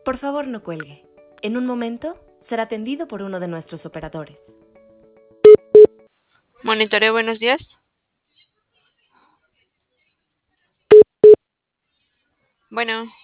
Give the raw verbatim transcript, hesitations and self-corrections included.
Por favor, no cuelgue. En un momento será atendido por uno de nuestros operadores. Monitoreo, buenos días. Bueno.